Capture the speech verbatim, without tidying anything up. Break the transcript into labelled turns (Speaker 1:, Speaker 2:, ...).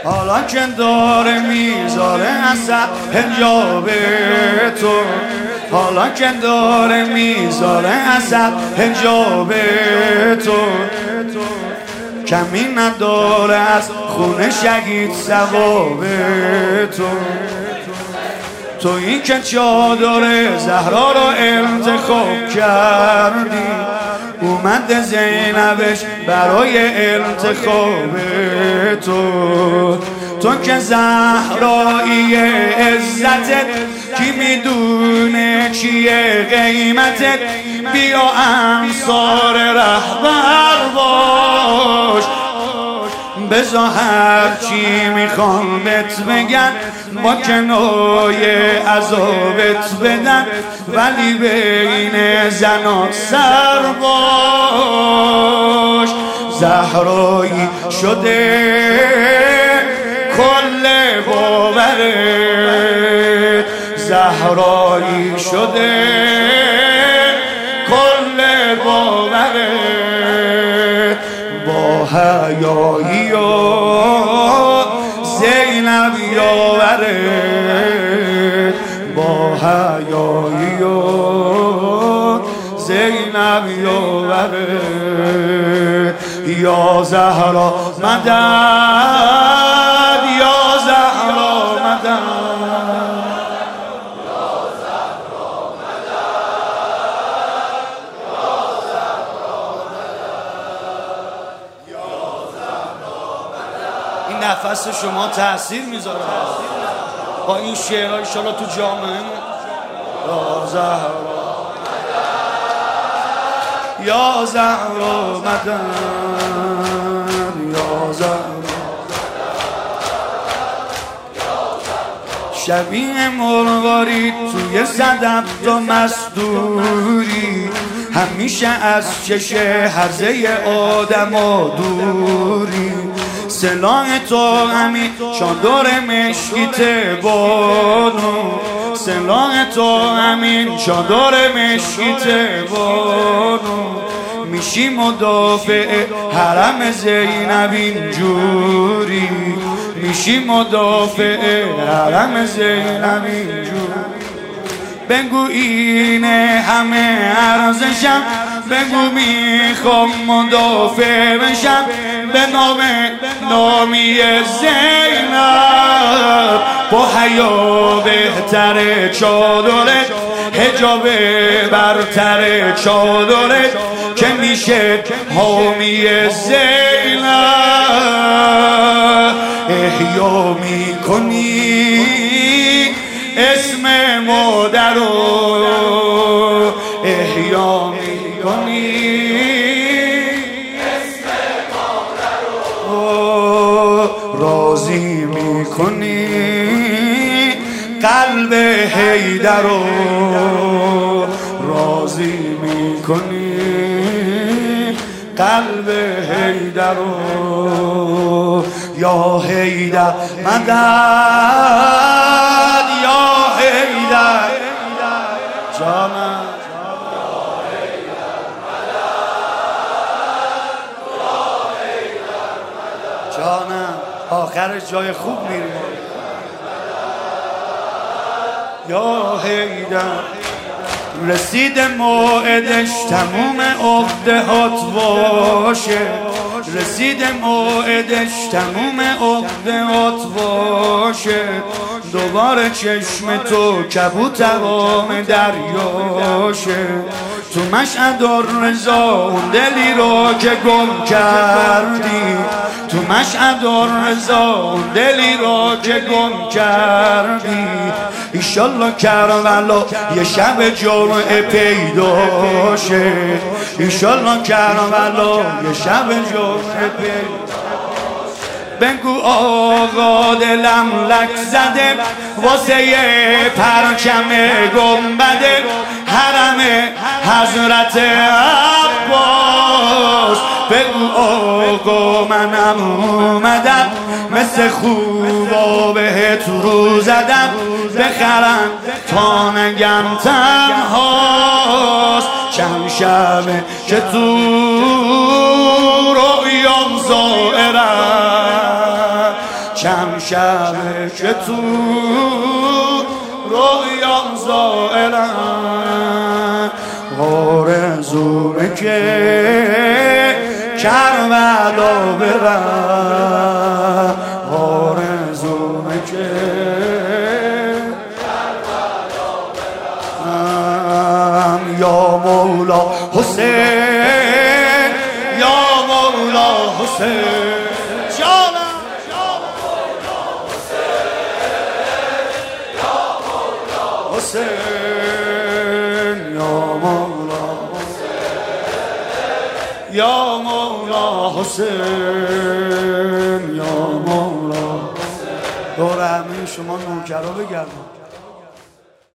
Speaker 1: حالا که داره میذاره اثر حجاب تو، حالا که داره میذاره اثر حجاب تو، کمی نداره از خون شهید ثواب تو. تویی که چادر زهرا رو انتخاب کردی، اومد زینبش برای انتخاب تو. تو که زهرایی عزتت، کی میدونه چیه قیمتت، بیا انصار رهبر باش. بزا هرچی میخوام بهت بگن، با کنایه عذابت بدن، ولی بین زنا سر باش. زهرایی شده کل باورت، زهرایی شده کل باورت، با حیایی و زینب یاورت، با حیایی و زینب یاورت. یا زهرا مدد، یا زهرا مدد، نفس شما تأثیر میذاره با این شعرها انشالله تو جامعه. یا زهرا یا زهرا مدد، یا زهرا شبیه مرغاری توی صدف تو مستوری، همیشه از چش هرزه آدم ها دوری. سلاح تو همین چادر مشکیت بانو، سلاح تو همین چادر مشکیت بانو. میشی مدافع حرم زینب اینجوری، میشی مدافع حرم زینب اینجوری. بگو اینه همه ارزشم، بگو میخوام مدافع بشم به نام نامی زینب. با حیا بهتر چادرت، حجاب برتر چادرت، که میشه حامی زینب. احیا میکنی اسم مادر رو، احیا میکنی اسم مادر رو، راضی میکنی قلب حیدر رو، راضی میکنی قلب حیدر رو. یا حیدر مدد، یا حیدر جانم، جانم آخرش جای خوب میریم. یا حیدر رسید موعدش تموم عقدهات باشه، رسید موعدش تموم عقدهات باشه. دوباره چشم تو کبوترام دریاشه، تو مشهد الرضا اون دلی رو که گم کردی، تو مشهد الرضا اون دلی رو که گم کردی. ایشالله کربلا یه شب جمعه پیدا شه، ایشالله کربلا یه شب جمعه پیدا. بگو آقا دلم لک زده واسه پرچم گنبد حرم حضرت عباس. بگو آقا منم اومدم مثل خوبا بهت رو زدم، بخرم تا نگم تنهاست. چند شبه که تو رویام زائرم، چند شبه که تو رویام زائلم آرزومه که کربلا برم آرزومه که کربلا برم یا مولا حسین یا مولا حسین جانم حسین یا مولا یا مولا حسین یا مولا دور همه شما نوکرا بگردم.